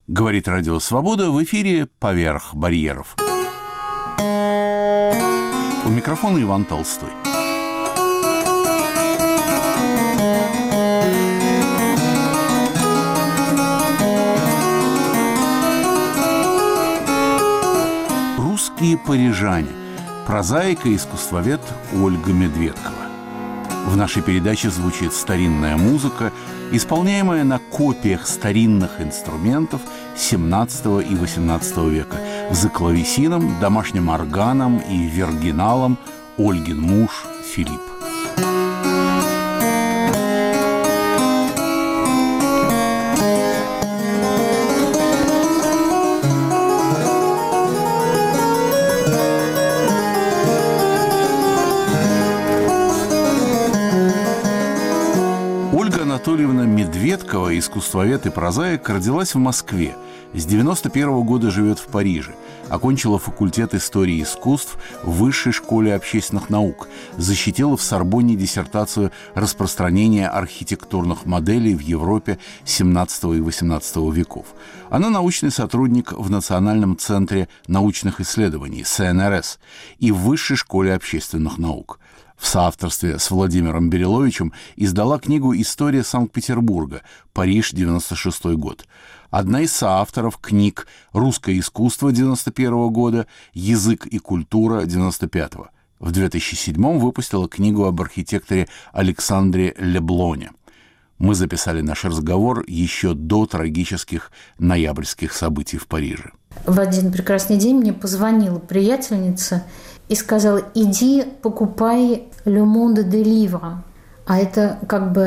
Говорит Радио Свобода, в эфире «Поверх барьеров». У микрофона Иван Толстой. Русские парижане. Прозаик и искусствовед Ольга Медведкова. В нашей передаче звучит старинная музыка, исполняемая на копиях старинных инструментов XVII и XVIII века за клавесином, домашним органом и виргиналом Ольгин муж Филипп. Анатольевна Медведкова, искусствовед и прозаик, родилась в Москве. С 91 года живет в Париже. Окончила факультет истории искусств в Высшей школе общественных наук. Защитила в Сорбонне диссертацию «Распространение архитектурных моделей в Европе XVII и XVIII веков». Она научный сотрудник в Национальном центре научных исследований СНРС и в Высшей школе общественных наук. В соавторстве с Владимиром Бериловичем издала книгу «История Санкт-Петербурга. Париж, 96 год». Одна из соавторов книг «Русское искусство» 91 года, «Язык и культура» 95-го. В 2007 выпустила книгу об архитекторе Александре Леблоне. Мы записали наш разговор еще до трагических ноябрьских событий в Париже. В один прекрасный день мне позвонила приятельница и сказала: иди покупай «Le Monde des Livres». А это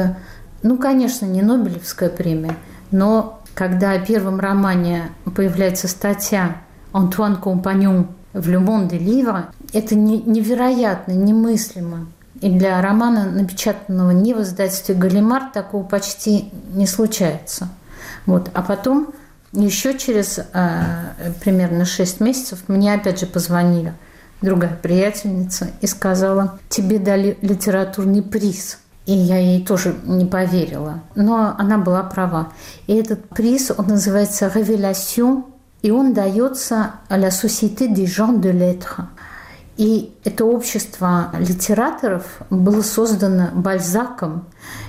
конечно, не Нобелевская премия, но когда о первом романе появляется статья Антуан Компаньон в «Le Monde des Livres», это невероятно, немыслимо. И для романа, напечатанного не в издательстве «Галимар», такого почти не случается. А потом еще через примерно 6 месяцев мне опять же позвонили другая приятельница и сказала: тебе дали литературный приз. И я ей тоже не поверила. Но она была права. И этот приз, он называется «Révélation», и он дается «La Société des gens de lettres». И это общество литераторов было создано Бальзаком,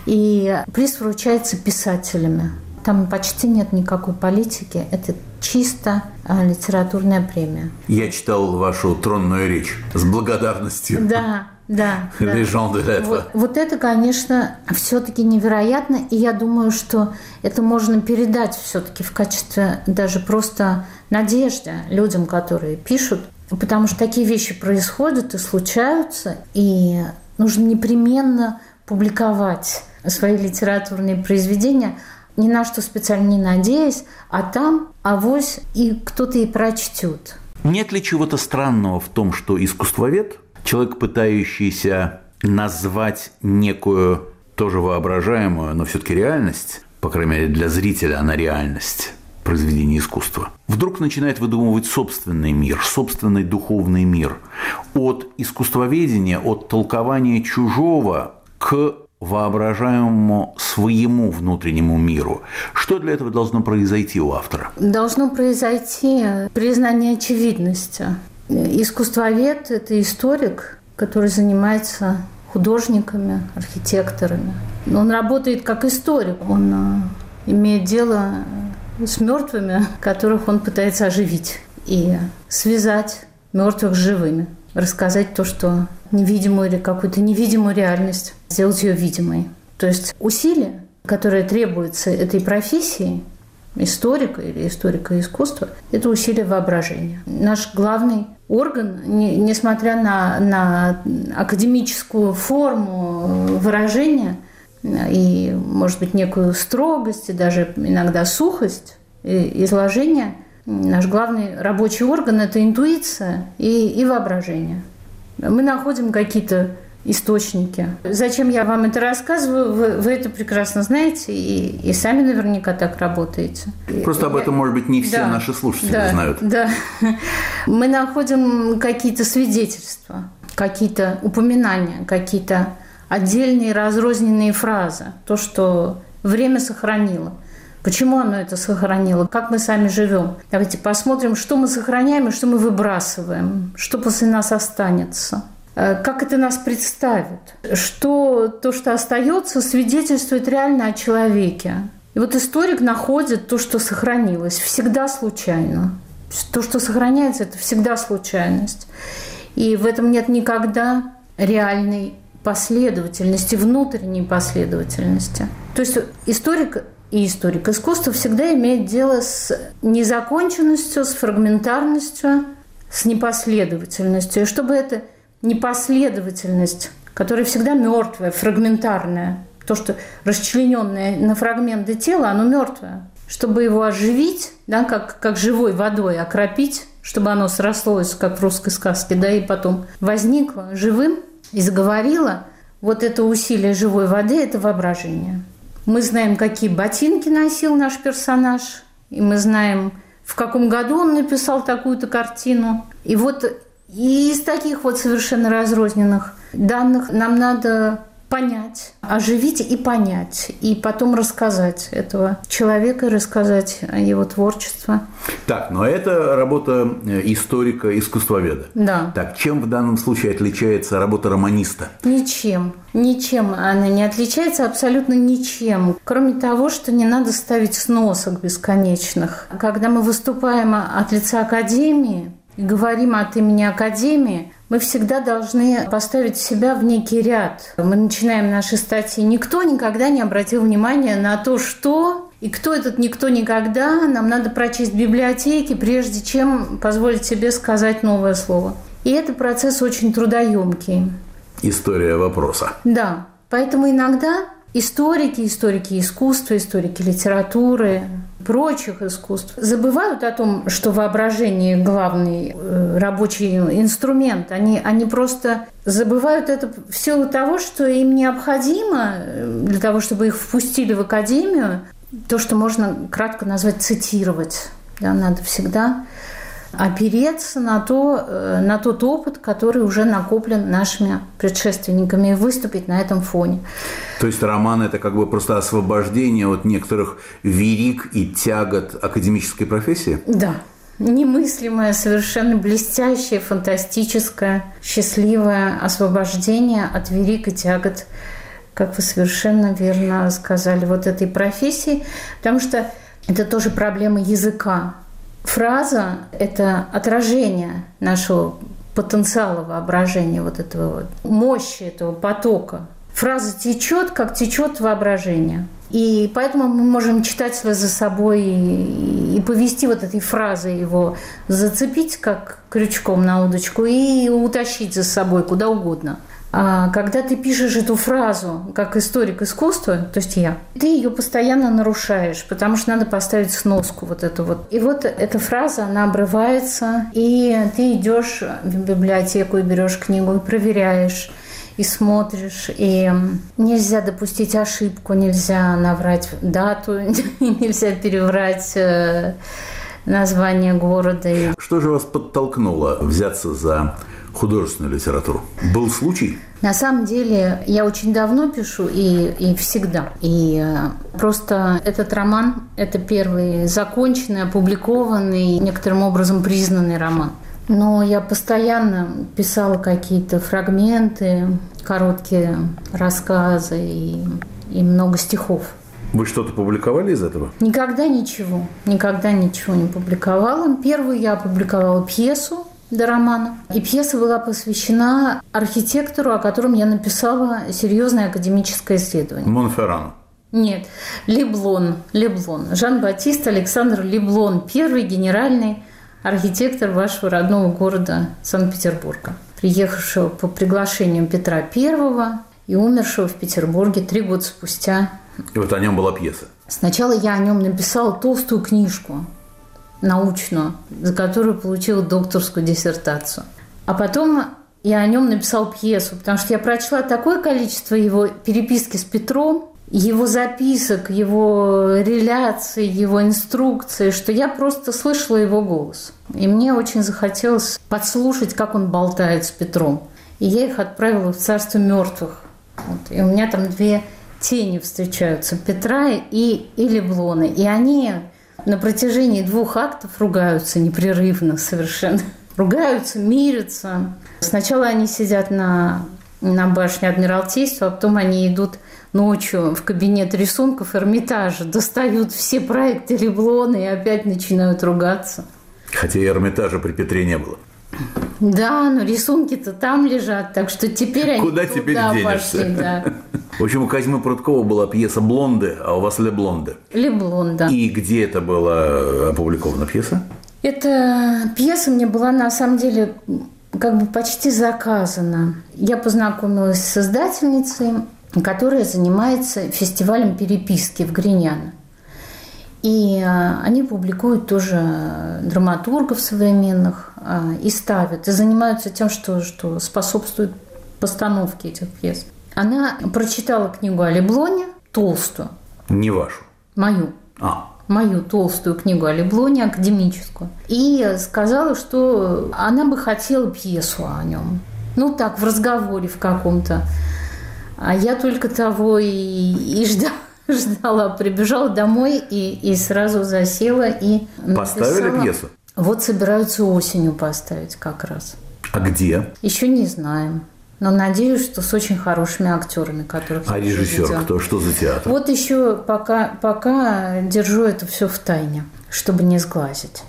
и приз вручается писателями. Там почти нет никакой политики, это чисто литературная премия. Я читал вашу тронную речь с благодарностью. Да. Les gens de lettres. Вот это, конечно, все-таки невероятно, и я думаю, что это можно передать все-таки в качестве даже просто надежды людям, которые пишут, потому что такие вещи происходят и случаются, и нужно непременно публиковать свои литературные произведения, ни на что специально не надеясь, а там авось и кто-то и прочтет. Нет ли чего-то странного в том, что искусствовед, человек, пытающийся назвать некую, тоже воображаемую, но все-таки реальность, по крайней мере для зрителя она реальность, произведения искусства, вдруг начинает выдумывать собственный мир, собственный духовный мир, от искусствоведения, от толкования чужого к воображаемому своему внутреннему миру. Что для этого должно произойти у автора? Должно произойти признание очевидности. Искусствовед – это историк, который занимается художниками, архитекторами. Он работает как историк. Он имеет дело с мертвыми, которых он пытается оживить и связать мертвых с живыми. Рассказать то, что невидимую или какую-то невидимую реальность, сделать ее видимой. То есть усилия, которые требуются этой профессии, историка или историка искусства, это усилие воображения. Наш главный орган, несмотря на академическую форму выражения и, может быть, некую строгость и даже иногда сухость изложения, наш главный рабочий орган – это интуиция и воображение. Мы находим какие-то источники. Зачем я вам это рассказываю? Вы это прекрасно знаете и сами наверняка так работаете. Просто об этом, может быть, не все наши слушатели знают. Да. Мы находим какие-то свидетельства, какие-то упоминания, какие-то отдельные разрозненные фразы. То, что время сохранило. Почему оно это сохранило? Как мы сами живем? Давайте посмотрим, что мы сохраняем и что мы выбрасываем, что после нас останется. Как это нас представит? Что то, что остается, свидетельствует реально о человеке. И вот историк находит то, что сохранилось, всегда случайно. То, что сохраняется, это всегда случайность. И в этом нет никогда реальной последовательности, внутренней последовательности. То есть историк искусства всегда имеет дело с незаконченностью, с фрагментарностью, с непоследовательностью. И чтобы эта непоследовательность, которая всегда мертвая, фрагментарная, то, что расчлененное на фрагменты тела, оно мертвое. Чтобы его оживить, да, как живой водой окропить, чтобы оно срослось, как в русской сказке, да, и потом возникло живым и заговорило, вот это усилие живой воды – это воображение. Мы знаем, какие ботинки носил наш персонаж, и мы знаем, в каком году он написал такую-то картину. И вот из таких вот совершенно разрозненных данных нам надо понять, оживить и понять, и потом рассказать этого человека, рассказать его творчество. Так, но это работа историка-искусствоведа. Да. Так, чем в данном случае отличается работа романиста? Ничем. Ничем она не отличается, абсолютно ничем. Кроме того, что не надо ставить сносок бесконечных. Когда мы выступаем от лица Академии и говорим от имени Академии, мы всегда должны поставить себя в некий ряд. Мы начинаем наши статьи. Никто никогда не обратил внимания на то, что и кто этот никто никогда. Нам надо прочесть библиотеки, прежде чем позволить себе сказать новое слово. И это процесс очень трудоемкий. История вопроса. Да. Поэтому иногда историки искусства, историки литературы, прочих искусств забывают о том, что воображение – главный рабочий инструмент. Они просто забывают это в силу того, что им необходимо для того, чтобы их впустили в академию, то, что можно кратко назвать цитировать. Да, надо всегда опереться на тот опыт, который уже накоплен нашими предшественниками, и выступить на этом фоне. То есть роман – это как бы просто освобождение от некоторых вериг и тягот академической профессии? Да. Немыслимое, совершенно блестящее, фантастическое, счастливое освобождение от вериг и тягот, как вы совершенно верно сказали, вот этой профессии, потому что это тоже проблема языка. Фраза – это отражение нашего потенциала воображения, вот этого вот, мощи этого потока. Фраза течет, как течет воображение. И поэтому мы можем читателя за собой и повести вот этой фразой его, зацепить как крючком на удочку и утащить за собой куда угодно. А когда ты пишешь эту фразу как историк искусства, то есть я, ты ее постоянно нарушаешь, потому что надо поставить сноску вот эту вот. И вот эта фраза, она обрывается, и ты идешь в библиотеку и берешь книгу и проверяешь, и смотришь, и нельзя допустить ошибку, нельзя наврать дату, нельзя переврать название города. Что же вас подтолкнуло взяться за художественную литературу? Был случай? На самом деле, я очень давно пишу и всегда. И просто этот роман – это первый законченный, опубликованный, некоторым образом признанный роман. Но я постоянно писала какие-то фрагменты, короткие рассказы и много стихов. Вы что-то публиковали из этого? Никогда ничего не публиковала. Первую я опубликовала пьесу до романа. И пьеса была посвящена архитектору, о котором я написала серьезное академическое исследование. Монферрану? Нет, Леблон. Жан-Батист Александр Леблон, первый генеральный архитектор вашего родного города Санкт-Петербурга, приехавшего по приглашению Петра I и умершего в Петербурге 3 года спустя. И вот о нем была пьеса. Сначала я о нем написала толстую книжку научную, за которую получила докторскую диссертацию. А потом я о нем написала пьесу, потому что я прочла такое количество его переписки с Петром, его записок, его реляций, его инструкций, что я просто слышала его голос. И мне очень захотелось подслушать, как он болтает с Петром. И я их отправила в царство мертвых. Вот. И у меня там 2 тени встречаются Петра и Леблона. И они на протяжении 2 актов ругаются непрерывно совершенно. Ругаются, мирятся. Сначала они сидят на башне Адмиралтейства, а потом они идут ночью в кабинет рисунков Эрмитажа, достают все проекты Леблона и опять начинают ругаться. Хотя и Эрмитажа при Петре не было. Да, но рисунки-то там лежат, так что теперь они куда теперь денешься? Пошли, да. В общем, у Козьмы Прудкова была пьеса «Блонды», а у вас «Леблонды». Леблон, да. И где это была опубликована пьеса? Эта пьеса мне была, на самом деле, как бы почти заказана. Я познакомилась с издательницей, которая занимается фестивалем переписки в Гриняно. И они публикуют тоже драматургов современных и ставят, и занимаются тем, что способствует постановке этих пьес. Она прочитала книгу о Леблоне, толстую. Не вашу? Мою. Мою толстую книгу о Леблоне, академическую. И сказала, что она бы хотела пьесу о нем. Ну, так, в разговоре в каком-то. А я только того и ждала. Прибежала домой и сразу засела и написала. Поставили пьесу? Вот собираются осенью поставить как раз. А где? Еще не знаем. Но надеюсь, что с очень хорошими актерами, которых... А режиссер кто? Что за театр? Вот еще пока держу это все в тайне, чтобы не сглазить.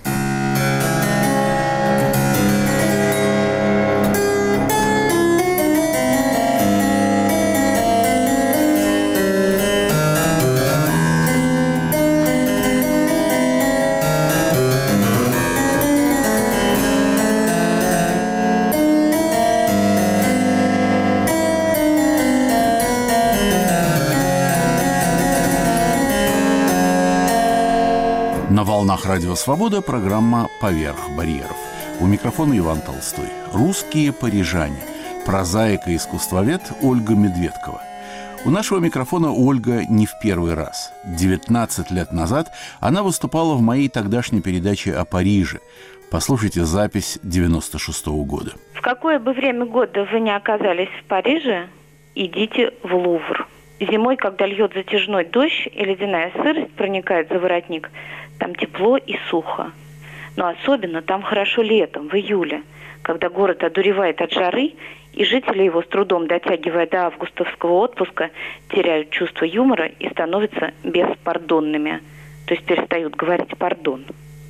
На волнах Радио Свобода программа «Поверх барьеров». У микрофона Иван Толстой. Русские парижане. Прозаик и искусствовед Ольга Медведкова. У нашего микрофона Ольга не в первый раз. 19 лет назад она выступала в моей тогдашней передаче о Париже. Послушайте запись 96-го года. В какое бы время года вы не оказались в Париже, идите в Лувр. Зимой, когда льет затяжной дождь и ледяная сырость проникает за воротник, там тепло и сухо. Но особенно там хорошо летом, в июле, когда город одуревает от жары, и жители его, с трудом дотягивая до августовского отпуска, теряют чувство юмора и становятся беспардонными, то есть перестают говорить «пардон».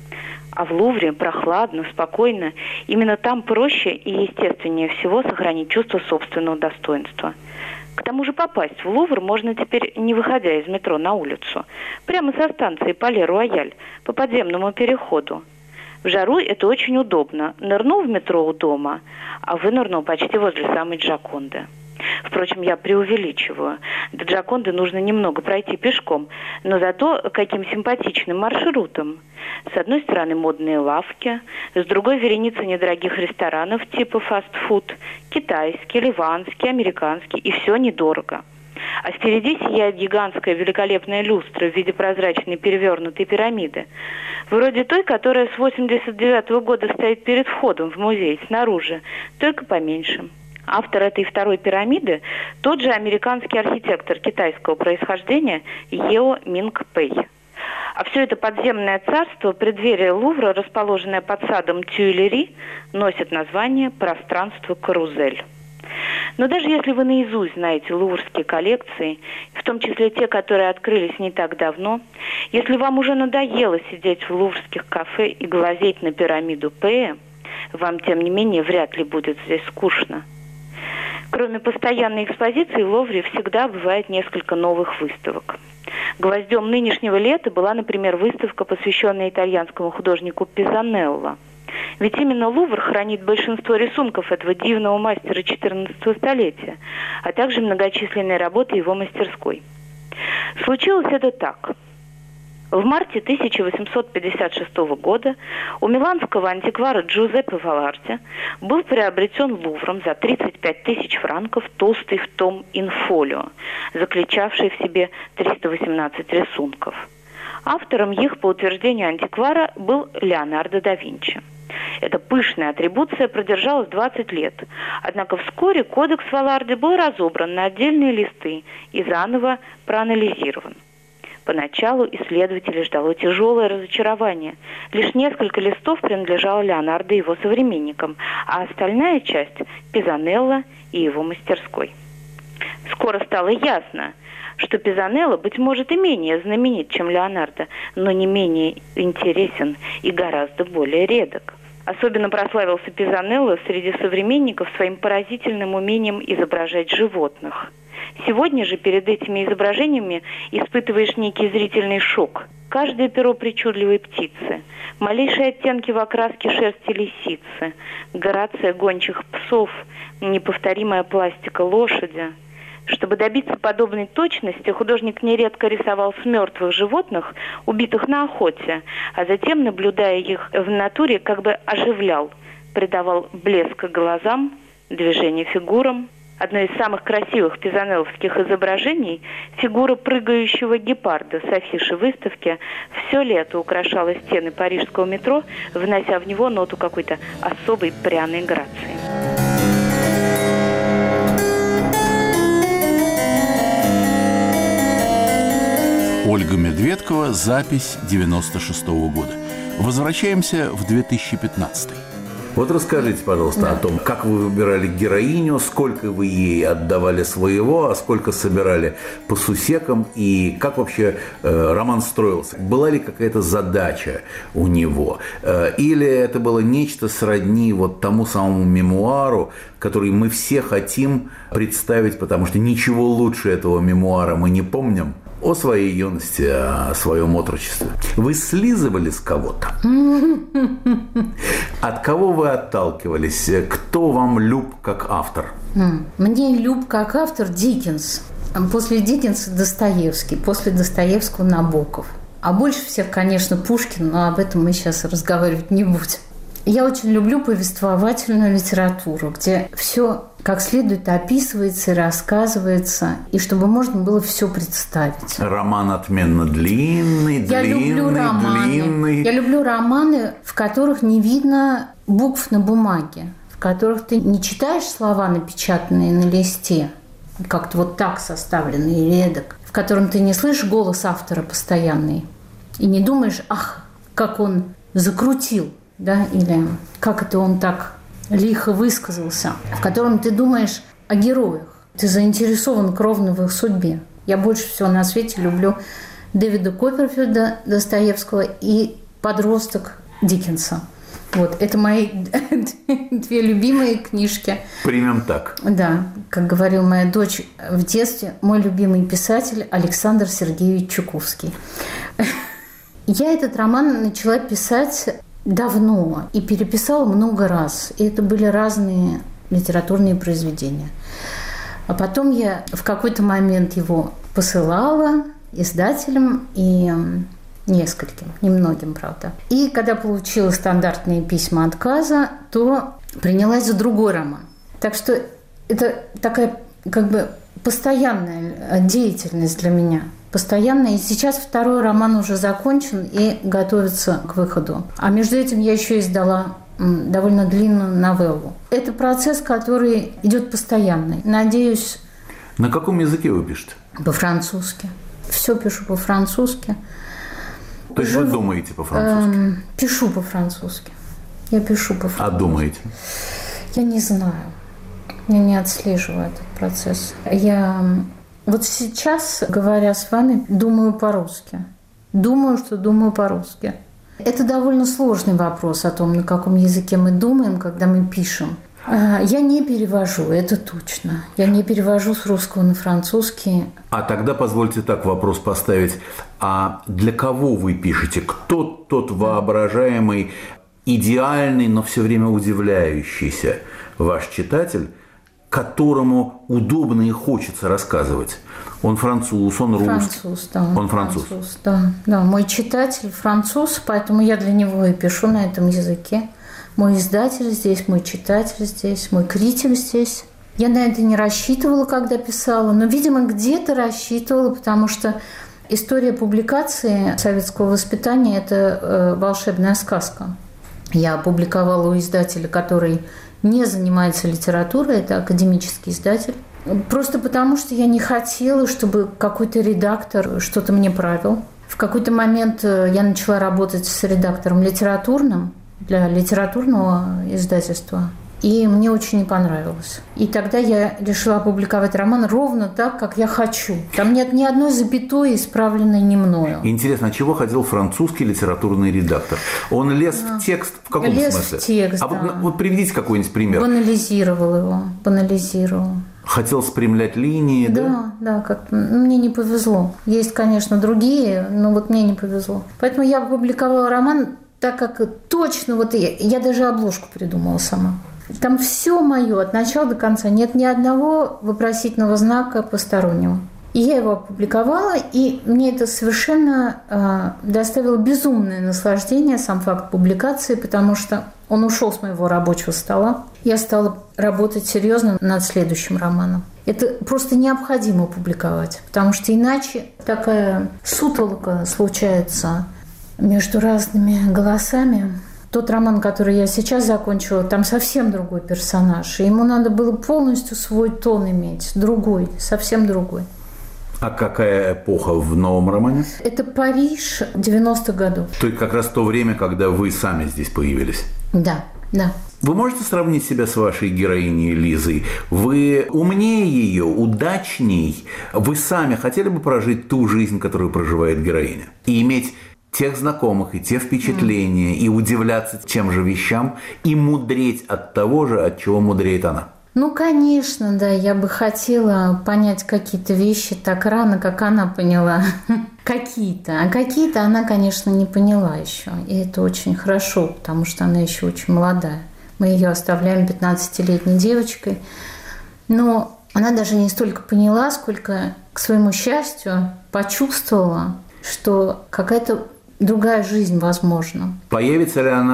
А в Лувре прохладно, спокойно. Именно там проще и естественнее всего сохранить чувство собственного достоинства. К тому же попасть в Лувр можно теперь, не выходя из метро на улицу, прямо со станции Пале-Рояль, по подземному переходу. В жару это очень удобно. Нырнул в метро у дома, а вынырнул почти возле самой Джоконды. Впрочем, я преувеличиваю. До Джоконды нужно немного пройти пешком, но зато каким симпатичным маршрутом. С одной стороны модные лавки, с другой вереница недорогих ресторанов типа фастфуд, китайский, ливанский, американский, и все недорого. А впереди сияет гигантская великолепная люстра в виде прозрачной перевернутой пирамиды, вроде той, которая с 89-го года стоит перед входом в музей снаружи, только поменьше. Автор этой второй пирамиды – тот же американский архитектор китайского происхождения Ео Минг Пэй. А все это подземное царство, преддверие Лувра, расположенное под садом Тюильри, носит название «Пространство Карузель». Но даже если вы наизусть знаете луврские коллекции, в том числе те, которые открылись не так давно, если вам уже надоело сидеть в луврских кафе и глазеть на пирамиду Пэя, вам, тем не менее, вряд ли будет здесь скучно. Кроме постоянной экспозиции, в Лувре всегда бывает несколько новых выставок. Гвоздем нынешнего лета была, например, выставка, посвященная итальянскому художнику Пизанелло. Ведь именно Лувр хранит большинство рисунков этого дивного мастера XIV столетия, а также многочисленные работы его мастерской. Случилось это так. В марте 1856 года у миланского антиквара Джузеппе Валарти был приобретен Лувром за 35 тысяч франков толстый том инфолио, заключавший в себе 318 рисунков. Автором их, по утверждению антиквара, был Леонардо да Винчи. Эта пышная атрибуция продержалась 20 лет. Однако вскоре кодекс Валарди был разобран на отдельные листы и заново проанализирован. Поначалу исследователей ждало тяжелое разочарование. Лишь несколько листов принадлежало Леонардо и его современникам, а остальная часть – Пизанелло и его мастерской. Скоро стало ясно, что Пизанелло, быть может, и менее знаменит, чем Леонардо, но не менее интересен и гораздо более редок. Особенно прославился Пизанелло среди современников своим поразительным умением изображать животных. Сегодня же перед этими изображениями испытываешь некий зрительный шок. Каждое перо причудливой птицы, малейшие оттенки в окраске шерсти лисицы, грация гончих псов, неповторимая пластика лошади. Чтобы добиться подобной точности, художник нередко рисовал с мертвых животных, убитых на охоте, а затем, наблюдая их в натуре, как бы оживлял, придавал блеск глазам, движение фигурам. Одно из самых красивых пизанелловских изображений – фигура прыгающего гепарда с афиши выставки все лето украшала стены парижского метро, внося в него ноту какой-то особой пряной грации. Ольга Медведкова, запись 96-го года. Возвращаемся в 2015-й. Вот расскажите, пожалуйста, о том, как вы выбирали героиню, сколько вы ей отдавали своего, а сколько собирали по сусекам, и как вообще роман строился. Была ли какая-то задача у него? Или это было нечто сродни вот тому самому мемуару, который мы все хотим представить, потому что ничего лучше этого мемуара мы не помним, о своей юности, о своем отрочестве. Вы слизывали с кого-то? От кого вы отталкивались? Кто вам люб как автор? Мне люб как автор Диккенс. После Диккенса Достоевский, после Достоевского Набоков. А больше всех, конечно, Пушкин, но об этом мы сейчас разговаривать не будем. Я очень люблю повествовательную литературу, где все как следует описывается и рассказывается, и чтобы можно было все представить. Роман отменно длинный. Я люблю романы, в которых не видно букв на бумаге, в которых ты не читаешь слова, напечатанные на листе, как-то вот так составленные или эдак, в котором ты не слышишь голос автора постоянный и не думаешь, ах, как он закрутил, да, или как это он так лихо высказался, в котором ты думаешь о героях, ты заинтересован кровно в их судьбе. Я больше всего на свете люблю Дэвида Копперфильда, Достоевского и «Подросток» Диккенса. Вот, это мои две любимые книжки. Примем так. Да, как говорила моя дочь в детстве, мой любимый писатель Александр Сергеевич Чуковский. Я этот роман начала писать давно и переписала много раз. И это были разные литературные произведения. А потом я в какой-то момент его посылала издателям и нескольким, немногим, правда. И когда получила стандартные письма отказа, то принялась за другой роман. Так что это такая как бы постоянная деятельность для меня. Постоянно. И сейчас второй роман уже закончен и готовится к выходу. А между этим я еще издала довольно длинную новеллу. Это процесс, который идет постоянно. Надеюсь... На каком языке вы пишете? По-французски. Все пишу по-французски. То есть вы думаете по-французски? Пишу по-французски. Я пишу по-французски. А думаете? Я не знаю. Я не отслеживаю этот процесс. Я... Вот сейчас, говоря с вами, думаю по-русски. Думаю, что думаю по-русски. Это довольно сложный вопрос о том, на каком языке мы думаем, когда мы пишем. Я не перевожу, это точно. Я не перевожу с русского на французский. А тогда позвольте так вопрос поставить. А для кого вы пишете? Кто тот воображаемый, идеальный, но все время удивляющийся ваш читатель, которому удобно и хочется рассказывать? Он француз, он русский. Француз, да. Он француз. Да, мой читатель француз, поэтому я для него и пишу на этом языке. Мой издатель здесь, мой читатель здесь, мой критик здесь. Я на это не рассчитывала, когда писала, но, видимо, где-то рассчитывала, потому что история публикации советского воспитания – это волшебная сказка. я опубликовала у издателя, который не занимается литературой, это академический издатель. Просто потому, что я не хотела, чтобы какой-то редактор что-то мне правил. В какой-то момент я начала работать с редактором литературным для литературного издательства. И мне очень не понравилось. И тогда я решила опубликовать роман ровно так, как я хочу. Там нет ни одной запятой, исправленной не мною. Интересно, от чего хотел французский литературный редактор? Он лез в текст в каком смысле? Лез в текст, да. Вот приведите какой-нибудь пример. Банализировал. Хотел спрямлять линии, да? Да, как-то мне не повезло. Есть, конечно, другие, но вот мне не повезло. Поэтому я опубликовала роман так, как точно вот я даже обложку придумала сама. Там все мое от начала до конца. Нет ни одного вопросительного знака постороннего. И я его опубликовала, и мне это совершенно доставило безумное наслаждение, сам факт публикации, потому что он ушел с моего рабочего стола. Я стала работать серьезно над следующим романом. Это просто необходимо публиковать, потому что иначе такая сутолока случается между разными голосами. Тот роман, который я сейчас закончила, там совсем другой персонаж. И ему надо было полностью свой тон иметь. Другой, совсем другой. А какая эпоха в новом романе? Это Париж 90-х годов. То есть как раз то время, когда вы сами здесь появились? Да. Вы можете сравнить себя с вашей героиней Лизой? Вы умнее ее, удачней? Вы сами хотели бы прожить ту жизнь, которую проживает героиня? И иметь тех знакомых, и те впечатления, и удивляться тем же вещам, и мудреть от того же, от чего мудреет она? Ну, конечно, да, я бы хотела понять какие-то вещи так рано, как она поняла. Какие-то. А какие-то она, конечно, не поняла еще. И это очень хорошо, потому что она еще очень молодая. Мы ее оставляем 15-летней девочкой. Но она даже не столько поняла, сколько, к своему счастью, почувствовала, что какая-то другая жизнь возможна. Появится ли она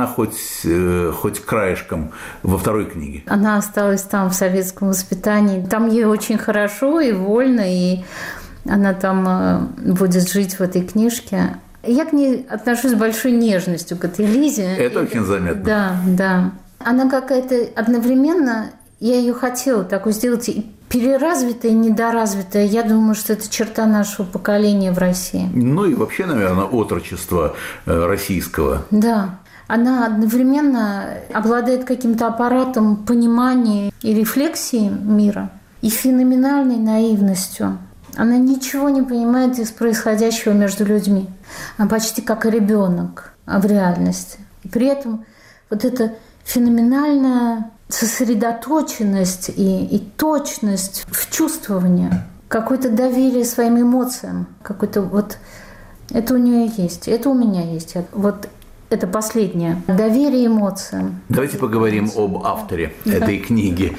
хоть краешком во второй книге? Она осталась там в советском воспитании. Там ей очень хорошо и вольно, и она там будет жить в этой книжке. Я к ней отношусь с большой нежностью, к этой Лизе. Это очень заметно. Да. Она какая-то одновременно, я ее хотела такой сделать, и переразвитая, и недоразвитая. Я думаю, что это черта нашего поколения в России. Ну и вообще, наверное, отрочества российского. Да. Она одновременно обладает каким-то аппаратом понимания и рефлексии мира и феноменальной наивностью. Она ничего не понимает из происходящего между людьми. Она почти как ребенок в реальности. И при этом вот эта феноменальная сосредоточенность и точность в чувствовании, какое-то доверие своим эмоциям, какое-то вот это у нее есть, это у меня есть. Вот это последнее. Доверие эмоциям. Давайте поговорим об авторе этой книги.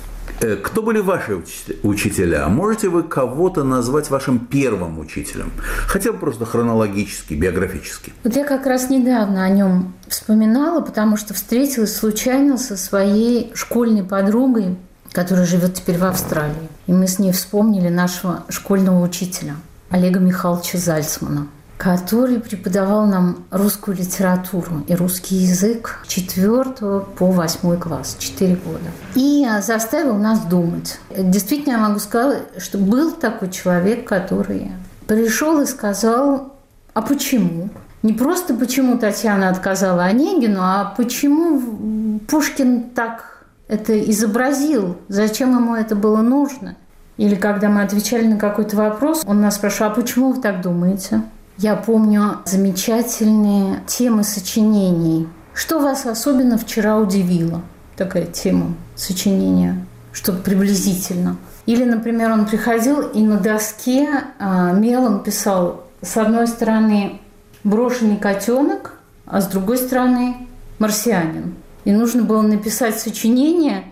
Кто были ваши учителя? Можете вы кого-то назвать вашим первым учителем? Хотя бы просто хронологически, биографически. Вот я как раз недавно о нем вспоминала, потому что встретилась случайно со своей школьной подругой, которая живет теперь в Австралии. И мы с ней вспомнили нашего школьного учителя Олега Михайловича Зальцмана, который преподавал нам русскую литературу и русский язык с 4 по 8 класс, 4 года. И заставил нас думать. Действительно, я могу сказать, что был такой человек, который пришел и сказал, а почему? Не просто почему Татьяна отказала Онегину, а почему Пушкин так это изобразил, зачем ему это было нужно? Или когда мы отвечали на какой-то вопрос, он нас спрашивал, а почему вы так думаете? Я помню замечательные темы сочинений. Что вас особенно вчера удивило? Такая тема сочинения, что приблизительно. Или, например, он приходил и на доске мелом писал с одной стороны брошенный котенок, а с другой стороны марсианин. И нужно было написать сочинение,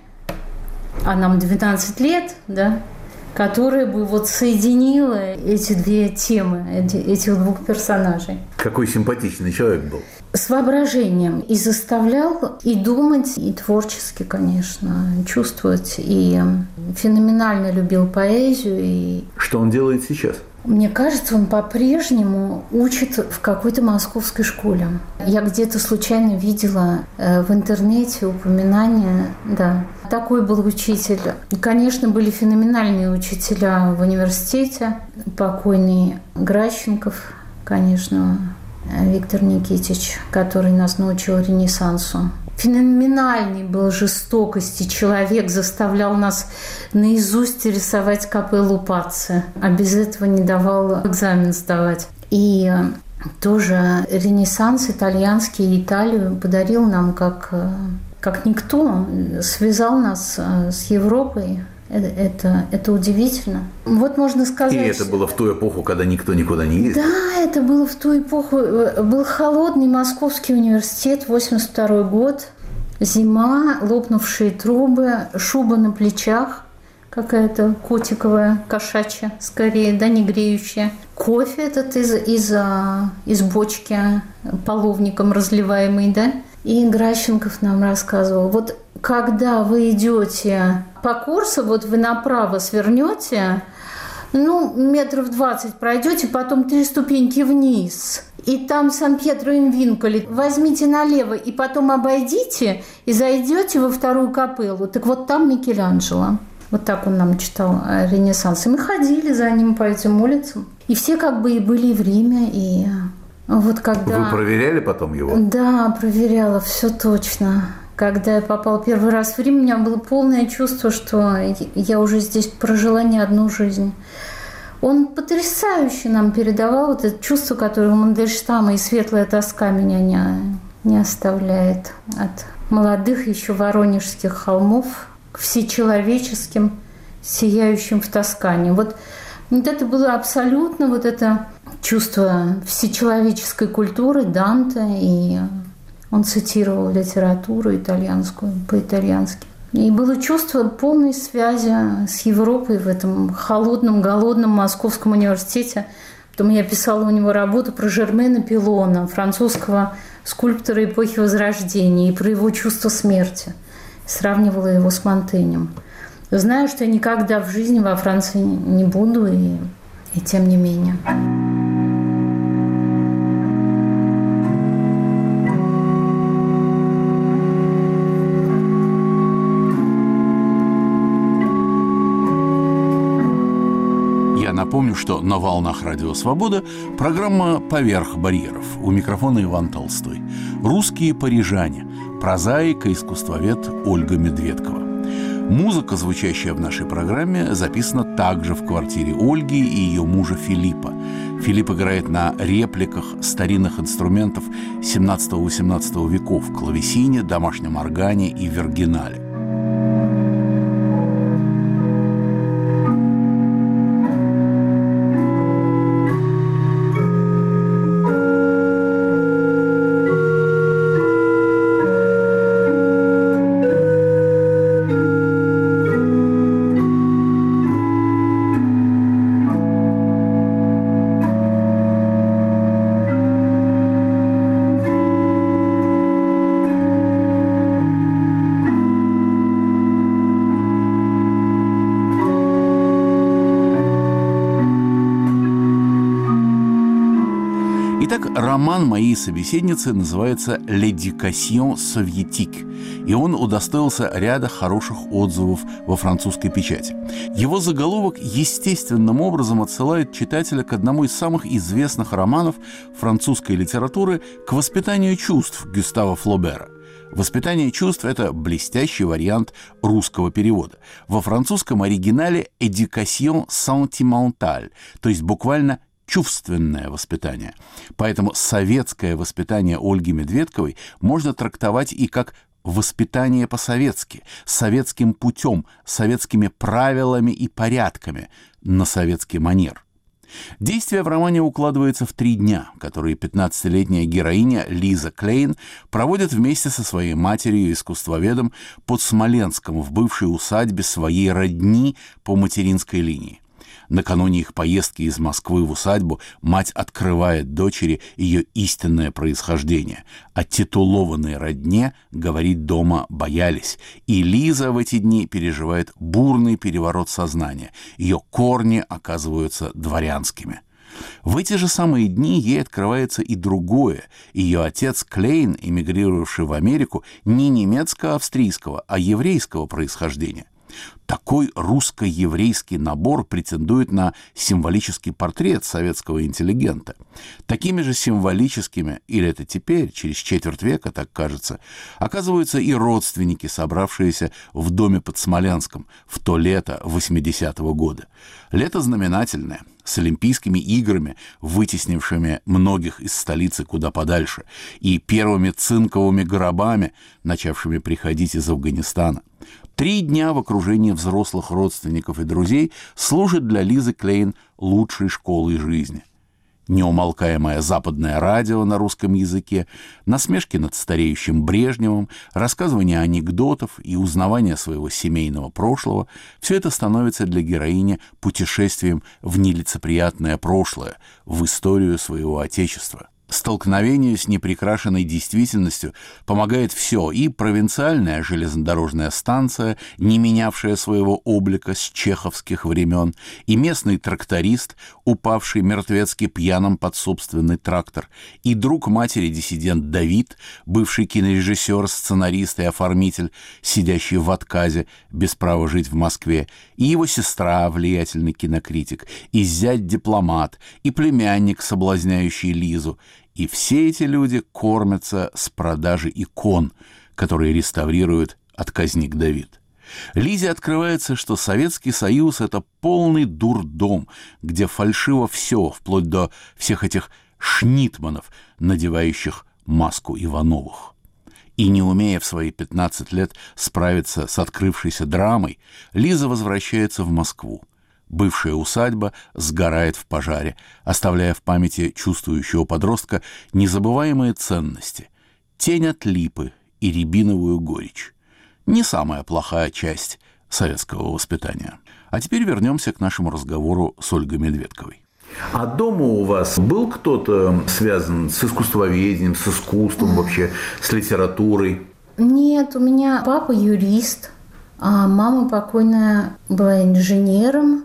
а нам 12 лет, да, которая бы вот соединила эти две темы, этих двух персонажей. Какой симпатичный человек был. С воображением. И заставлял и думать, и творчески, конечно, чувствовать. И феноменально любил поэзию. И... Что он делает сейчас? Мне кажется, он по-прежнему учит в какой-то московской школе. Я где-то случайно видела в интернете упоминание, да, такой был учитель. Конечно, были феноменальные учителя в университете. Покойный Гращенков, конечно, Виктор Никитич, который нас научил Ренессансу. Феноменальный был жестокости человек, заставлял нас наизусть рисовать капеллу Пацци, а без этого не давал экзамен сдавать. И тоже Ренессанс итальянский, Италию подарил нам как никто, связал нас с Европой. Это удивительно. Вот можно сказать... И это было в ту эпоху, когда никто никуда не ездил? Да, это было в ту эпоху. Был холодный Московский университет, 82 год. Зима, лопнувшие трубы, шуба на плечах, какая-то котиковая, кошачья, скорее, да, не греющая. Кофе этот из бочки половником разливаемый, да. И Гращенков нам рассказывал, вот когда вы идете по курсу, вот вы направо свернете, метров 20 пройдете, потом 3 ступеньки вниз, и там Сан-Пьетро-ин-Винколи. Возьмите налево и потом обойдите, и зайдете во вторую капеллу. Так вот там Микеланджело. Вот так он нам читал Ренессанс. И мы ходили за ним по этим улицам. И все как бы и были в Риме, и... Вот когда... Вы проверяли потом его? Да, проверяла, все точно. Когда я попала первый раз в Рим, у меня было полное чувство, что я уже здесь прожила не одну жизнь. Он потрясающе нам передавал вот это чувство, которое у Мандельштама, и светлая тоска меня не оставляет. От молодых еще воронежских холмов к всечеловеческим, сияющим в Тоскане. Вот это было абсолютно вот это чувство всечеловеческой культуры Данте, и он цитировал литературу итальянскую, по-итальянски. И было чувство полной связи с Европой в этом холодном, голодном Московском университете. Потом я писала у него работу про Жермена Пилона, французского скульптора эпохи Возрождения, и про его чувство смерти. Сравнивала его с Монтенем. Знаю, что я никогда в жизни во Франции не буду, и тем не менее. Напомню, что на волнах Радио Свобода программа «Поверх барьеров». У микрофона Иван Толстой. Русские парижане. Прозаик и искусствовед Ольга Медведкова. Музыка, звучащая в нашей программе, записана также в квартире Ольги и ее мужа Филиппа. Филипп играет на репликах старинных инструментов 17-18 веков – клавесине, домашнем органе и виргинале. Итак, роман моей собеседницы называется «L'éducation soviétique», и он удостоился ряда хороших отзывов во французской печати. Его заголовок естественным образом отсылает читателя к одному из самых известных романов французской литературы «К воспитанию чувств» Гюстава Флобера. «Воспитание чувств» — это блестящий вариант русского перевода. Во французском оригинале «éducation sentimentale», то есть буквально чувственное воспитание. Поэтому советское воспитание Ольги Медведковой можно трактовать и как воспитание по-советски, советским путем, советскими правилами и порядками, на советский манер. Действие в романе укладывается в 3 дня, которые 15-летняя героиня Лиза Клейн проводит вместе со своей матерью-искусствоведом под Смоленском в бывшей усадьбе своей родни по материнской линии. Накануне их поездки из Москвы в усадьбу мать открывает дочери ее истинное происхождение. О титулованной родне говорить дома боялись. И Лиза в эти дни переживает бурный переворот сознания. Ее корни оказываются дворянскими. В эти же самые дни ей открывается и другое. Ее отец Клейн, эмигрировавший в Америку, не немецко-австрийского, а еврейского происхождения. Такой русско-еврейский набор претендует на символический портрет советского интеллигента. Такими же символическими, или это теперь, через четверть века, так кажется, оказываются и родственники, собравшиеся в доме под Смоленском в то лето 80-го года. Лето знаменательное, с Олимпийскими играми, вытеснившими многих из столицы куда подальше, и первыми цинковыми гробами, начавшими приходить из Афганистана. 3 дня в окружении взрослых родственников и друзей служит для Лизы Клейн лучшей школой жизни. Неумолкаемое западное радио на русском языке, насмешки над стареющим Брежневым, рассказывание анекдотов и узнавание своего семейного прошлого – все это становится для героини путешествием в нелицеприятное прошлое, в историю своего отечества. Столкновению с неприкрашенной действительностью помогает все: и провинциальная железнодорожная станция, не менявшая своего облика с чеховских времен, и местный тракторист, упавший мертвецки пьяным под собственный трактор, и друг матери диссидент Давид, бывший кинорежиссер, сценарист и оформитель, сидящий в отказе, без права жить в Москве, и его сестра, влиятельный кинокритик, и зять-дипломат, и племянник, соблазняющий Лизу. И все эти люди кормятся с продажи икон, которые реставрирует отказник Давид. Лизе открывается, что Советский Союз – это полный дурдом, где фальшиво все, вплоть до всех этих шнитманов, надевающих маску Ивановых. И не умея в свои 15 лет справиться с открывшейся драмой, Лиза возвращается в Москву. Бывшая усадьба сгорает в пожаре, оставляя в памяти чувствующего подростка незабываемые ценности – тень от липы и рябиновую горечь. Не самая плохая часть советского воспитания. А теперь вернемся к нашему разговору с Ольгой Медведковой. А дома у вас был кто-то связан с искусствоведением, с искусством вообще, с литературой? Нет, у меня папа юрист, а мама покойная была инженером,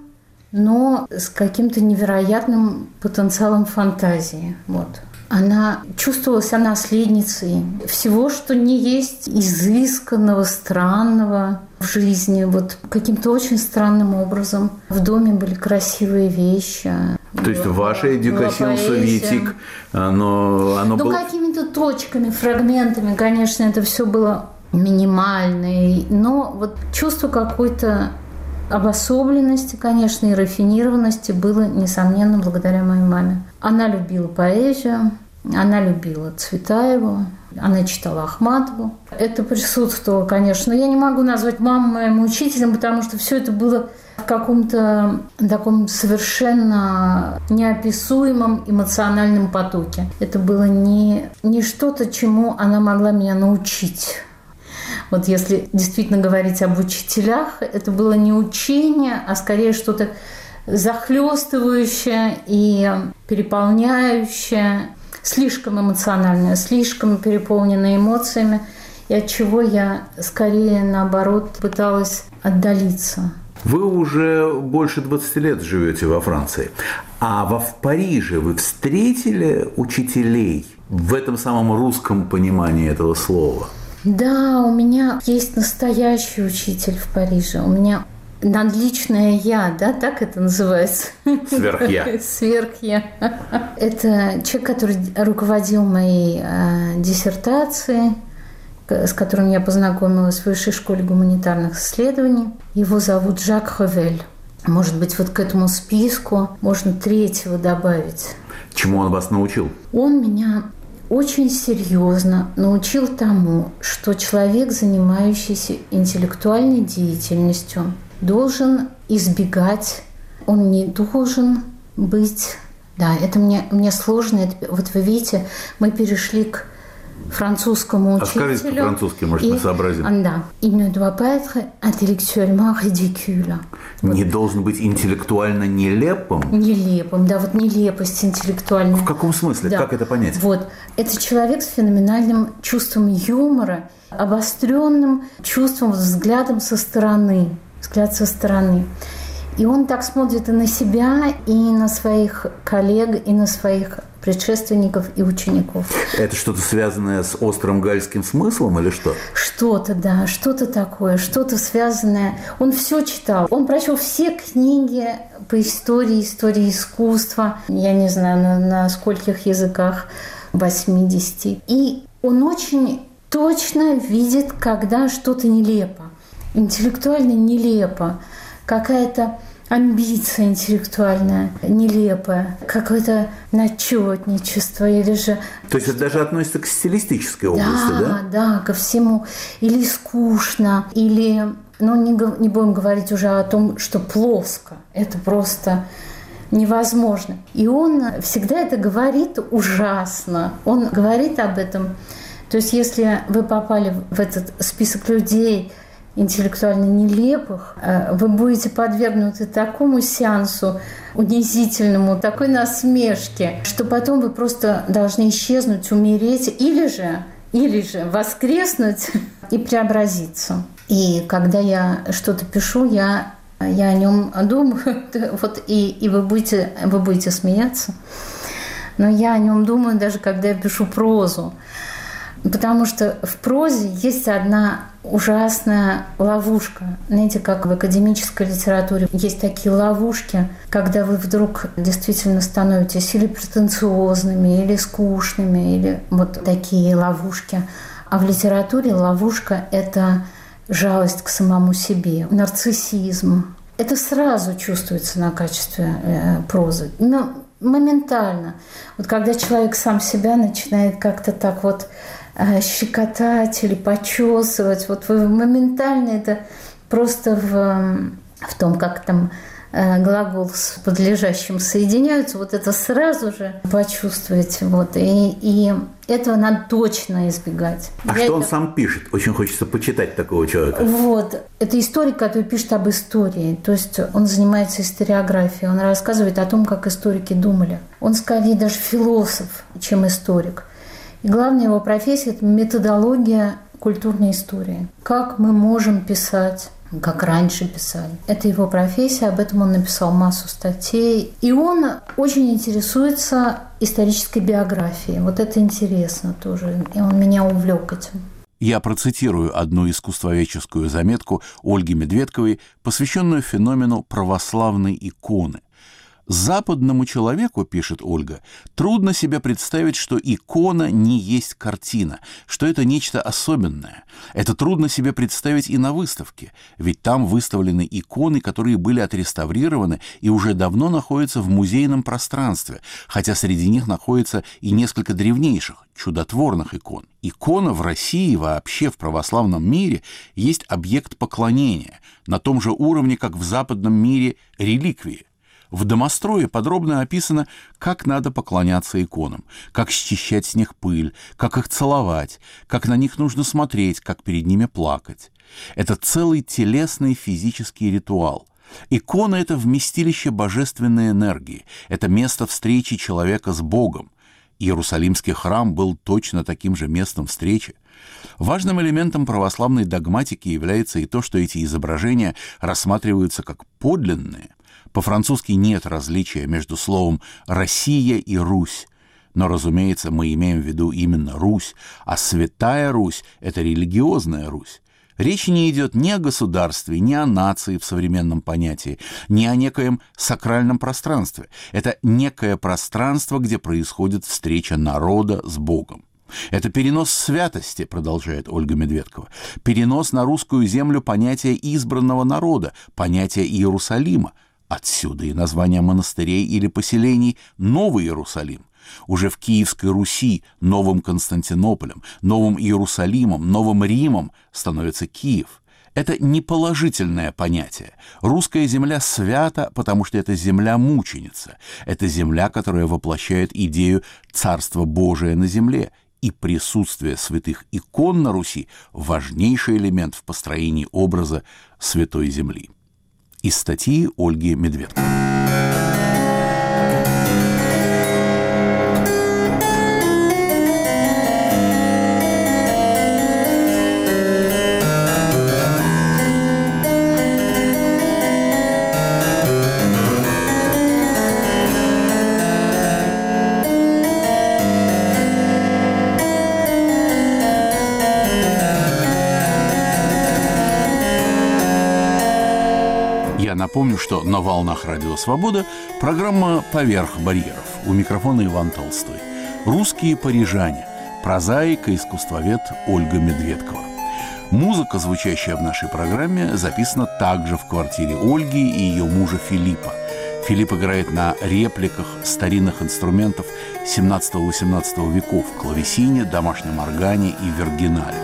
но с каким-то невероятным потенциалом фантазии. Вот. Она чувствовала себя наследницей всего, что не есть изысканного, странного в жизни. Вот каким-то очень странным образом. В доме были красивые вещи. То есть ваша эдюкацион советик, оно было... какими-то точками, фрагментами, конечно, это все было минимально. Но вот чувство какой-то обособленности, конечно, и рафинированности было, несомненно, благодаря моей маме. Она любила поэзию, она любила Цветаеву, она читала Ахматову. Это присутствовало, конечно. Я не могу назвать маму моим учителем, потому что все это было в каком-то таком совершенно неописуемом эмоциональном потоке. Это было не что-то, чему она могла меня научить. Вот если действительно говорить об учителях, это было не учение, а скорее что-то захлестывающее и переполняющее, слишком эмоциональное, слишком переполненное эмоциями, и от чего я скорее, наоборот, пыталась отдалиться. Вы уже больше 20 лет живете во Франции. А в Париже вы встретили учителей в этом самом русском понимании этого слова? Да, у меня есть настоящий учитель в Париже. У меня надличное я, да, так это называется? Сверх-я. Сверх-я. Это человек, который руководил моей диссертацией, с которым я познакомилась в Высшей школе гуманитарных исследований. Его зовут Жак Ревель. Может быть, вот к этому списку можно 3-го добавить. Чему он вас научил? Он меня очень серьезно научил тому, что человек, занимающийся интеллектуальной деятельностью, должен избегать, он не должен быть... Да, это мне сложно. Вот вы видите, мы перешли к французскому учителю. А скажите по-французски, может, мы сообразим. Да. «Il ne doit pas être intellectuellement ridicule». Не должен быть интеллектуально нелепым? Нелепым, да, вот нелепость интеллектуальная. В каком смысле? Да. Как это понять? Вот. Это человек с феноменальным чувством юмора, обостренным чувством, взглядом со стороны. Взгляд со стороны. И он так смотрит и на себя, и на своих коллег, и на своих предшественников и учеников. Это что-то связанное с острым гальским смыслом или что? Что-то, да, что-то такое, что-то связанное. Он все читал. Он прочел все книги по истории искусства. Я не знаю, на скольких языках, 80. И он очень точно видит, когда что-то нелепо. Интеллектуально нелепо. Какая-то амбиция интеллектуальная, нелепая, какое-то начетничество или же... То есть это даже относится к стилистической области, да? Да, ко всему. Или скучно, или... не будем говорить уже о том, что плоско. Это просто невозможно. И он всегда это говорит ужасно. Он говорит об этом. То есть если вы попали в этот список людей, интеллектуально нелепых, вы будете подвергнуты такому сеансу унизительному, такой насмешке, что потом вы просто должны исчезнуть, умереть или же воскреснуть и преобразиться. И когда я что-то пишу, я о нем думаю, вот и вы будете смеяться, но я о нем думаю даже когда я пишу прозу. Потому что в прозе есть одна ужасная ловушка. Знаете, как в академической литературе есть такие ловушки, когда вы вдруг действительно становитесь или претенциозными, или скучными, или вот такие ловушки. А в литературе ловушка – это жалость к самому себе, нарциссизм. Это сразу чувствуется на качестве прозы. Но моментально. Вот когда человек сам себя начинает как-то так вот щекотать или почесывать, вот вы моментально это просто в том, как там глагол с подлежащим соединяются, вот это сразу же почувствуете. Вот, и этого надо точно избегать. А что он сам пишет? Очень хочется почитать такого человека. Вот. Это историк, который пишет об истории. То есть он занимается историографией. Он рассказывает о том, как историки думали. Он скорее даже философ, чем историк. И главная его профессия – это методология культурной истории. Как мы можем писать, как раньше писали. Это его профессия, об этом он написал массу статей. И он очень интересуется исторической биографией. Вот это интересно тоже. И он меня увлек этим. Я процитирую одну искусствоведческую заметку Ольги Медведковой, посвященную феномену православной иконы. Западному человеку, пишет Ольга, трудно себе представить, что икона не есть картина, что это нечто особенное. Это трудно себе представить и на выставке, ведь там выставлены иконы, которые были отреставрированы и уже давно находятся в музейном пространстве, хотя среди них находится и несколько древнейших, чудотворных икон. Икона в России и вообще в православном мире есть объект поклонения, на том же уровне, как в западном мире реликвии. В «Домострое» подробно описано, как надо поклоняться иконам, как счищать с них пыль, как их целовать, как на них нужно смотреть, как перед ними плакать. Это целый телесный физический ритуал. Икона – это вместилище божественной энергии, это место встречи человека с Богом. Иерусалимский храм был точно таким же местом встречи. Важным элементом православной догматики является и то, что эти изображения рассматриваются как подлинные. По-французски нет различия между словом «Россия» и «Русь». Но, разумеется, мы имеем в виду именно Русь, а Святая Русь – это религиозная Русь. Речь не идет ни о государстве, ни о нации в современном понятии, ни о некоем сакральном пространстве. Это некое пространство, где происходит встреча народа с Богом. Это перенос святости, продолжает Ольга Медведкова, перенос на русскую землю понятия избранного народа, понятия Иерусалима. Отсюда и название монастырей или поселений «Новый Иерусалим». Уже в Киевской Руси новым Константинополем, новым Иерусалимом, новым Римом становится Киев. Это не положительное понятие. Русская земля свята, потому что это земля-мученица. Это земля, которая воплощает идею Царства Божия на земле. и присутствие святых икон на Руси – важнейший элемент в построении образа Святой Земли. Из статьи Ольги Медведко. Напомню, что на волнах Радио Свобода программа «Поверх барьеров». У микрофона Иван Толстой. Русские парижане. Прозаик и искусствовед Ольга Медведкова. Музыка, звучащая в нашей программе, записана также в квартире Ольги и ее мужа Филиппа. Филипп играет на репликах старинных инструментов 17-18 веков – клавесине, домашнем органе и виргинале.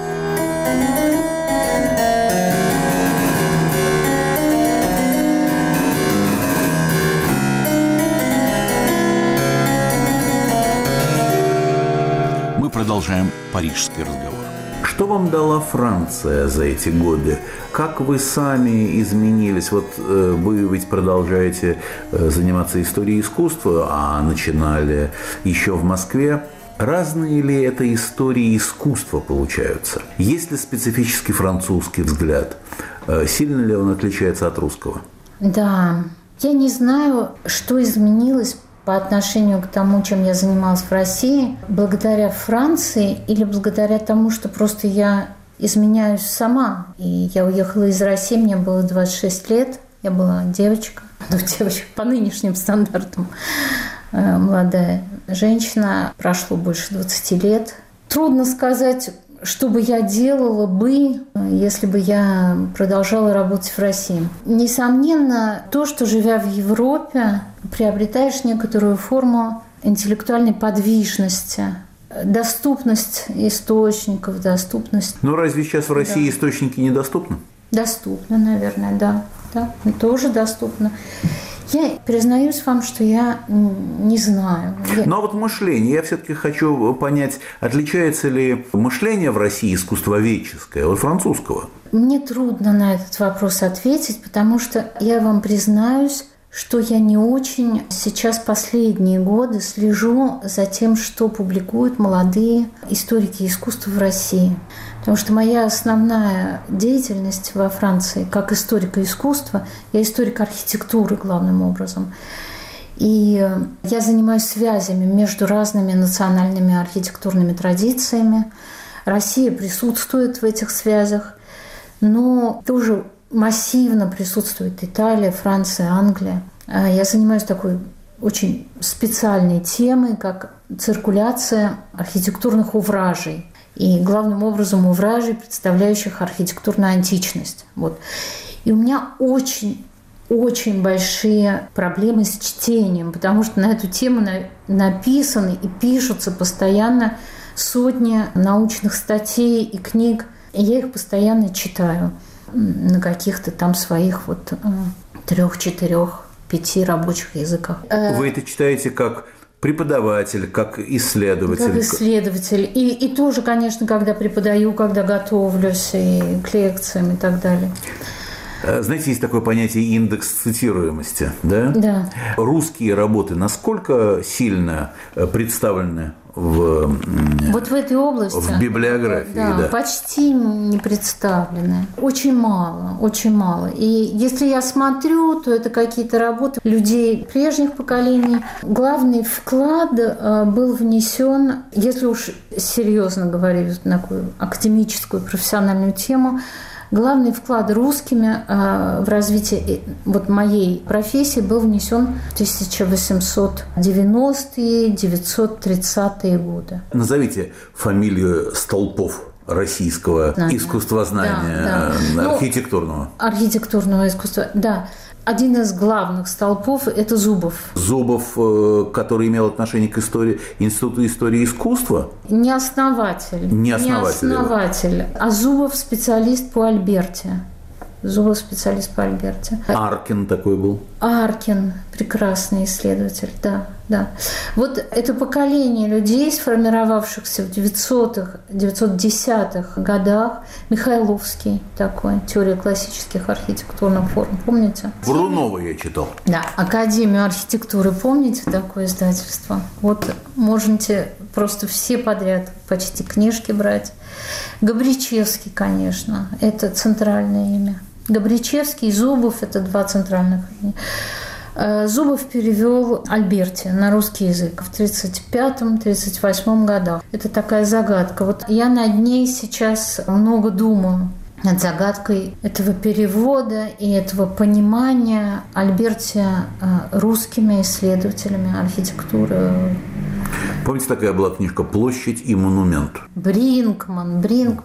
Продолжаем парижский разговор. Что вам дала Франция за эти годы? Как вы сами изменились? Вот вы ведь продолжаете заниматься историей искусства, а начинали еще в Москве. Разные ли это истории искусства получаются? Есть ли специфический французский взгляд? Сильно ли он отличается от русского? Да, я не знаю, что изменилось по отношению к тому, чем я занималась в России, благодаря Франции или благодаря тому, что просто я изменяюсь сама. И я уехала из России, мне было 26 лет, я была девочка, девочка по нынешним стандартам, молодая женщина, прошло больше 20 лет. Трудно сказать, что бы я делала бы, если бы я продолжала работать в России. Несомненно, то, что, живя в Европе, приобретаешь некоторую форму интеллектуальной подвижности, доступность источников, доступность... Но разве сейчас в России источники недоступны? Доступны, наверное, да. Тоже доступны. Я признаюсь вам, что я не знаю. Но вот мышление, я все-таки хочу понять, отличается ли мышление в России искусствоведческое от французского? Мне трудно на этот вопрос ответить, потому что я вам признаюсь, что я не очень сейчас последние годы слежу за тем, что публикуют молодые историки искусства в России. Потому что моя основная деятельность во Франции как историка искусства, я историк архитектуры главным образом. И я занимаюсь связями между разными национальными архитектурными традициями. Россия присутствует в этих связях, но тоже массивно присутствует Италия, Франция, Англия. Я занимаюсь такой очень специальной темой, как циркуляция архитектурных увражей. И главным образом увражей, представляющих архитектурную античность. Вот. И у меня очень большие проблемы с чтением, потому что на эту тему написаны и пишутся постоянно сотни научных статей и книг. И я их постоянно читаю на каких-то там своих 3, 4, 5 рабочих языках. Вы это читаете как преподаватель, как исследователь? Как исследователь. И тоже, конечно, когда преподаю, когда готовлюсь и к лекциям и так далее. Знаете, есть такое понятие индекс цитируемости, да? Да. Русские работы насколько сильно представлены вот в этой области, в библиографии? Да, почти не представлены. Очень мало, очень мало. И если я смотрю, то это какие-то работы людей прежних поколений. Главный вклад был внесен, если уж серьезно говорить на такую академическую, профессиональную тему, главный вклад русскими в развитие моей профессии был внесен в 1890-е, 930-е годы. Назовите фамилию столпов российского искусствознания, архитектурного. Архитектурного искусства, да. Один из главных столпов – это Зубов. Зубов, который имел отношение к Институту истории искусства? Не основатель. Не основатель, а Зубов – специалист по Альберте. специалист по Альберте. Аркин такой был. Аркин, прекрасный исследователь, да. Вот это поколение людей, сформировавшихся в 900-х, 910-х годах, Михайловский такой, теория классических архитектурных форм, помните? Брунова я читал. Да, Академию архитектуры, помните такое издательство? Вот можете просто все подряд почти книжки брать. Габричевский, конечно, это центральное имя. Габричевский и Зубов – это два центральных имени. Зубов перевел Альберти на русский язык в 1935-1938 годах. Это такая загадка. Вот я над ней сейчас много думаю, над загадкой этого перевода и этого понимания Альберти русскими исследователями архитектуры. Помните, такая была книжка «Площадь и монумент»? Бринкман,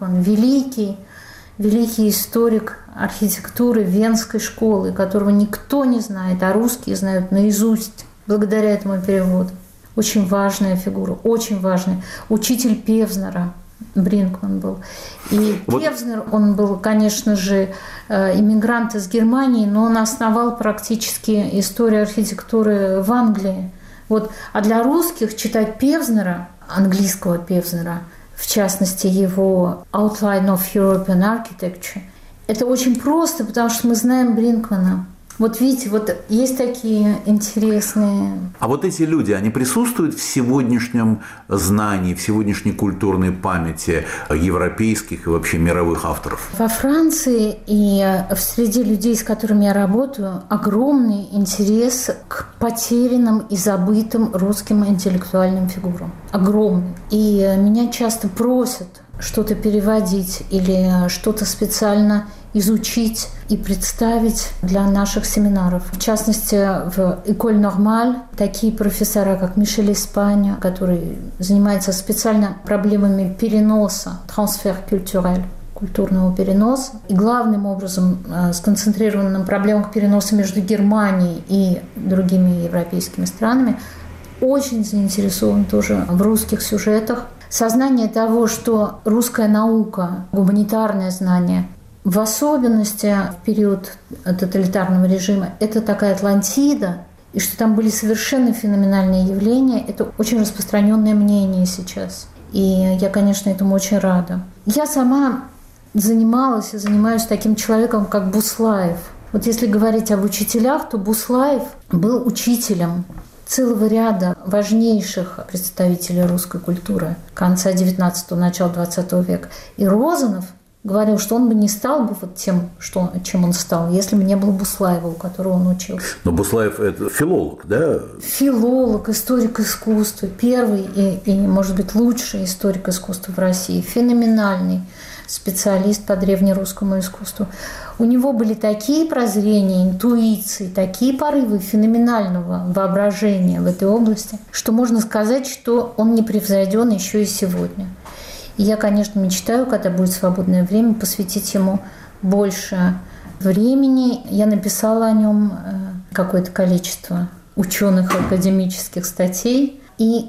великий историк архитектуры Венской школы, которого никто не знает, а русские знают наизусть благодаря этому переводу. Очень важная фигура, очень важная. Учитель Певзнера Бринкман был. И вот. Певзнер, он был, конечно же, иммигрант из Германии, но он основал практически историю архитектуры в Англии. Вот. А для русских читать Певзнера, английского Певзнера, в частности, его «Outline of European Architecture», это очень просто, потому что мы знаем Бринкмана. Вот видите, вот есть такие интересные... А вот эти люди, они присутствуют в сегодняшнем знании, в сегодняшней культурной памяти европейских и вообще мировых авторов? Во Франции и среди людей, с которыми я работаю, огромный интерес к потерянным и забытым русским интеллектуальным фигурам. Огромный. И меня часто просят что-то переводить или что-то специально изучить и представить для наших семинаров. В частности, в École Normale такие профессора, как Мишель Испания, который занимается специально проблемами переноса, трансфер культурель, культурного переноса, и главным образом сконцентрирован на проблемах переноса между Германией и другими европейскими странами, очень заинтересован тоже в русских сюжетах. Сознание того, что русская наука, гуманитарное знание, в особенности в период тоталитарного режима, это такая Атлантида, и что там были совершенно феноменальные явления, это очень распространенное мнение сейчас. И я, конечно, этому очень рада. Я сама занималась и занимаюсь таким человеком, как Буслаев. Вот если говорить об учителях, то Буслаев был учителем целого ряда важнейших представителей русской культуры конца XIX – начала XX века. И Розанов говорил, что он бы не стал бы вот тем, чем он стал, если бы не было Буслаева, у которого он учился. Но Буслаев – это филолог, да? Филолог, историк искусства, первый и, может быть, лучший историк искусства в России, феноменальный специалист по древнерусскому искусству. У него были такие прозрения, интуиции, такие порывы феноменального воображения в этой области, что можно сказать, что он непревзойден еще и сегодня. И я, конечно, мечтаю, когда будет свободное время, посвятить ему больше времени. Я написала о нем какое-то количество ученых академических статей и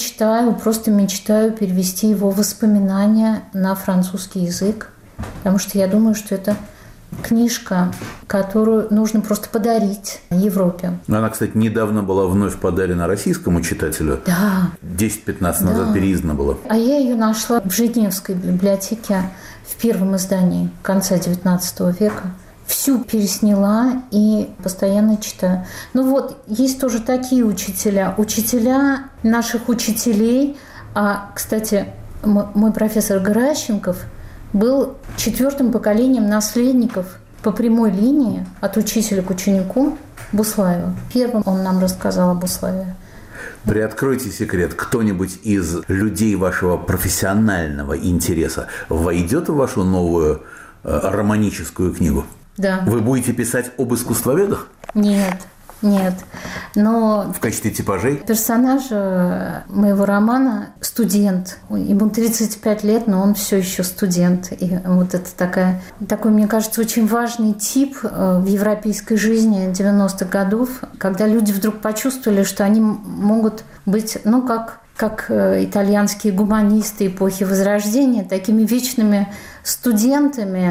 просто мечтаю перевести его воспоминания на французский язык, потому что я думаю, что это книжка, которую нужно просто подарить Европе. Она, кстати, недавно была вновь подарена российскому читателю. Да. 10-15 назад переиздана была. А я ее нашла в Женевской библиотеке в первом издании конца XIX века. Всю пересняла и постоянно читаю. Ну вот, есть тоже такие учителя. Учителя наших учителей. Кстати, мой профессор Геращенков был 4-м поколением наследников по прямой линии от учителя к ученику Буслаева. Первым он нам рассказал о Буслаеве. Приоткройте секрет. Кто-нибудь из людей вашего профессионального интереса войдет в вашу новую романическую книгу? Да. Вы будете писать об искусствоведах? Нет. Но в качестве типажей? Персонаж моего романа – студент. Ему 35 лет, но он все еще студент. И вот это такой, мне кажется, очень важный тип в европейской жизни 90-х годов, когда люди вдруг почувствовали, что они могут быть, как итальянские гуманисты эпохи Возрождения, такими вечными студентами,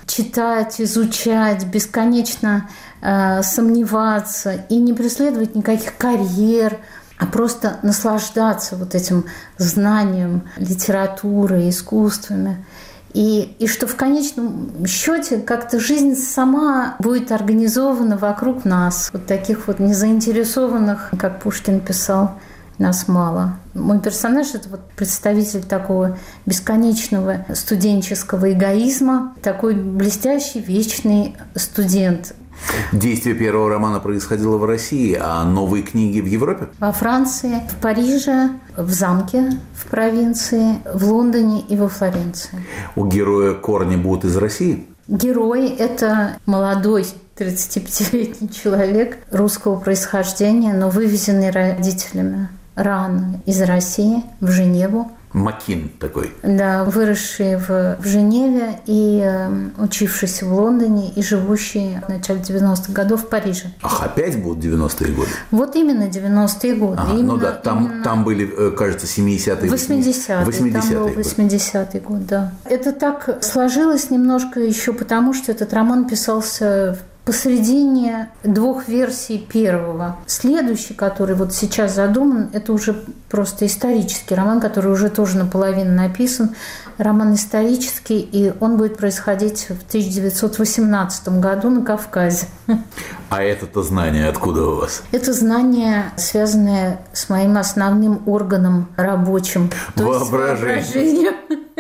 читать, изучать, бесконечно сомневаться и не преследовать никаких карьер, а просто наслаждаться вот этим знанием литературы, искусствами. И что в конечном счете как-то жизнь сама будет организована вокруг нас. Вот таких вот незаинтересованных, как Пушкин писал, нас мало. Мой персонаж – это вот представитель такого бесконечного студенческого эгоизма, такой блестящий, вечный студент. Действие первого романа происходило в России, а новые книги в Европе? Во Франции, в Париже, в замке, в провинции, в Лондоне и во Флоренции. У героя корни будут из России? Герой – это молодой 35-летний человек русского происхождения, но вывезенный родителями рано из России в Женеву. Макин такой. Да, выросший в Женеве и учившийся в Лондоне и живущий в начале 90-х годов в Париже. Ах, опять будут 90-е годы? Вот именно 90-е годы. Ага, именно, ну да, там были, кажется, 70-е. 80-е. Там был 80-й год, да. Это так сложилось немножко еще потому, что этот роман писался посредине двух версий первого. Следующий, который вот сейчас задуман, это уже просто исторический роман, который уже тоже наполовину написан. Роман исторический, и он будет происходить в 1918 году на Кавказе. А это-то знание откуда у вас? Это знание, связанное с моим основным органом рабочим. Воображение.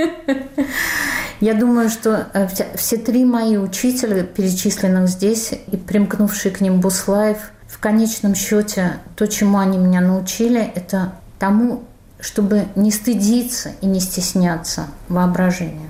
Я думаю, что все три мои учителя, перечисленных здесь, и примкнувший к ним Буслаев, в конечном счете, то, чему они меня научили, это тому, чтобы не стыдиться и не стесняться воображения.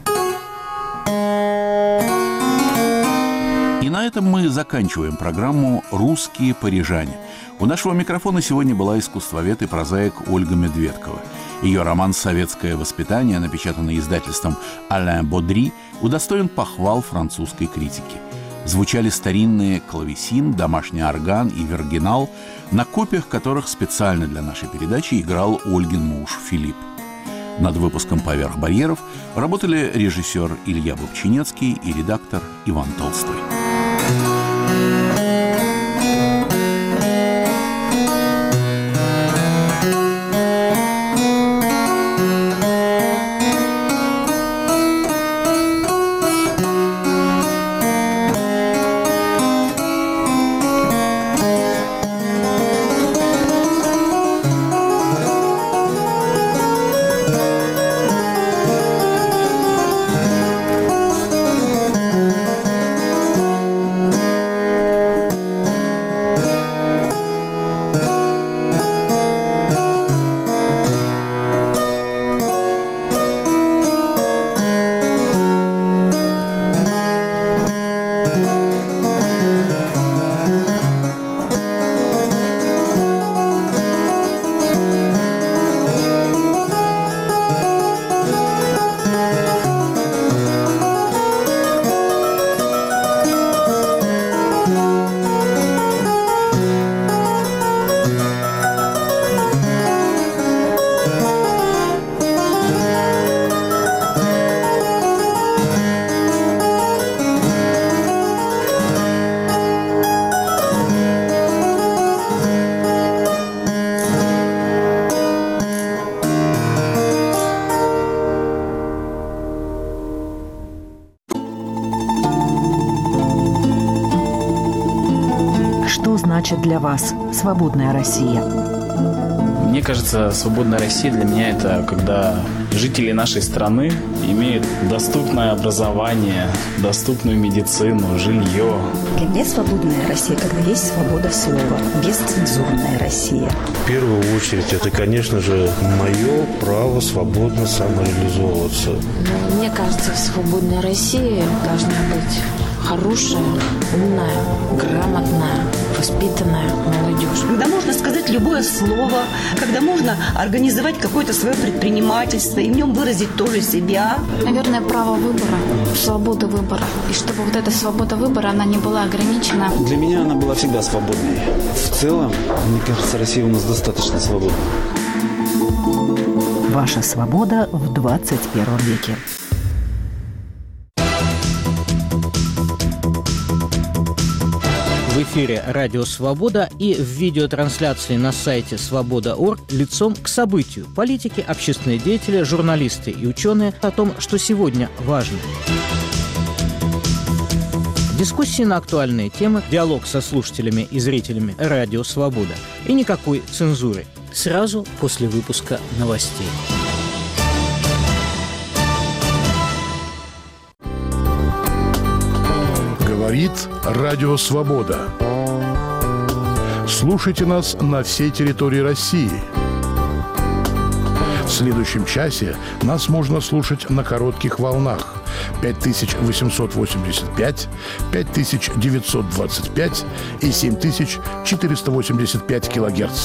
И на этом мы заканчиваем программу «Русские парижане». У нашего микрофона сегодня была искусствовед и прозаик Ольга Медведкова. Ее роман «Советское воспитание», напечатанный издательством «Ален Бодри», удостоен похвал французской критики. Звучали старинные клавесин, домашний орган и виргинал, на копиях которых специально для нашей передачи играл Ольгин муж Филипп. Над выпуском «Поверх барьеров» работали режиссер Илья Бобчинецкий и редактор Иван Толстой. Что значит для вас свободная Россия? Мне кажется, свободная Россия для меня – это когда жители нашей страны имеют доступное образование, доступную медицину, жилье. Для меня свободная Россия, когда есть свобода слова, бесцензурная Россия. В первую очередь, это, конечно же, мое право свободно самореализовываться. Мне кажется, в свободной России должна быть хорошая, умная, грамотная, воспитанная молодежь. Когда можно сказать любое слово, когда можно организовать какое-то свое предпринимательство и в нем выразить тоже себя. Наверное, право выбора, свобода выбора. И чтобы вот эта свобода выбора, она не была ограничена. Для меня она была всегда свободной. В целом, мне кажется, Россия у нас достаточно свободна. Ваша свобода в 21 веке. В эфире «Радио Свобода» и в видеотрансляции на сайте свобода.орг лицом к событию. Политики, общественные деятели, журналисты и ученые о том, что сегодня важно. Дискуссии на актуальные темы, диалог со слушателями и зрителями «Радио Свобода». И никакой цензуры. Сразу после выпуска новостей. Говорит Радио Свобода. Слушайте нас на всей территории России. В следующем часе нас можно слушать на коротких волнах 5885, 5925 и 7485 килогерц.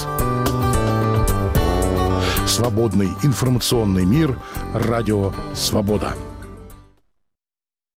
Свободный информационный мир. Радио Свобода.